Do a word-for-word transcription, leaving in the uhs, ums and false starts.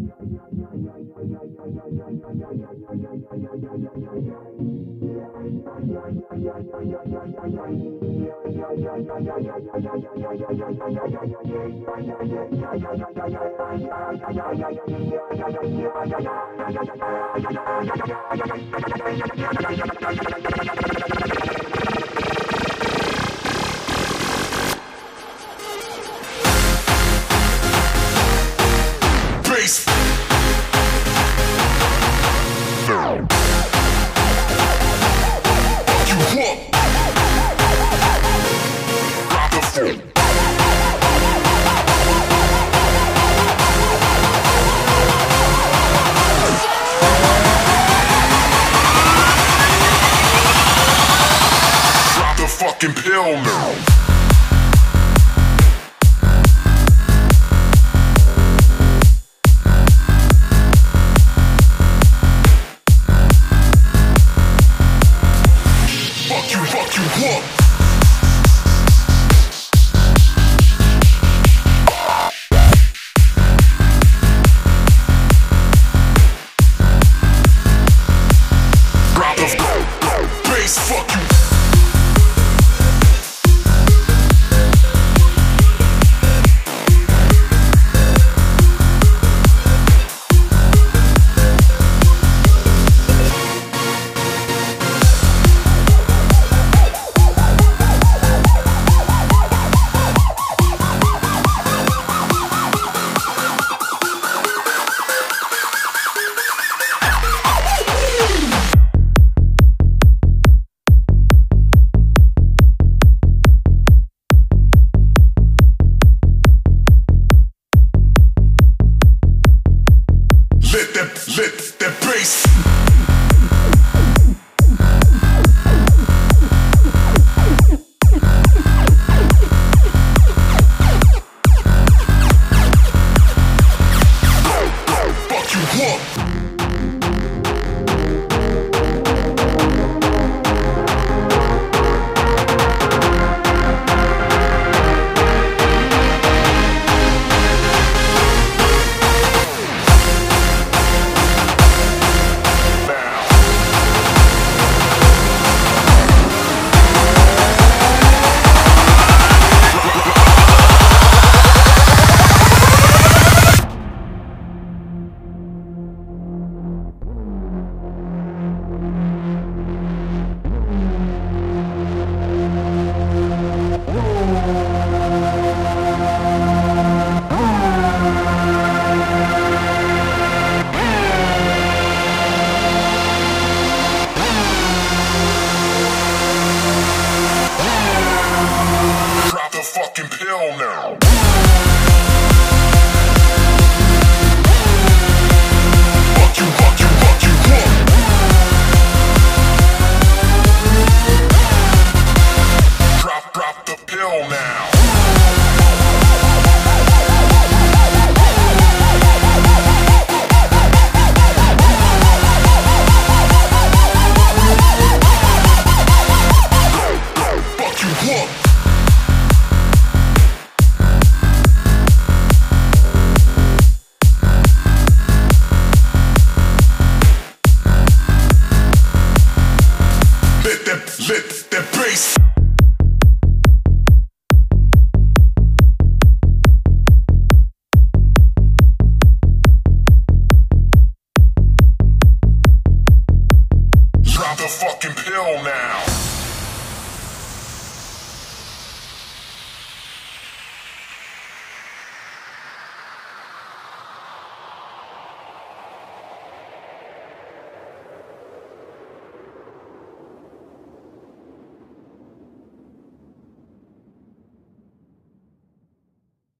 Fucking pill now. Fuck you, fuck you, what? Drop the bass, fuck you. Let that, let that bass. Fuck you, what? Fucking pill now. Fuck you, fuck you, fuck you, what? Drop, drop the pill now. Fuck you, what? Let that, let that bass. Drop the fucking pill now.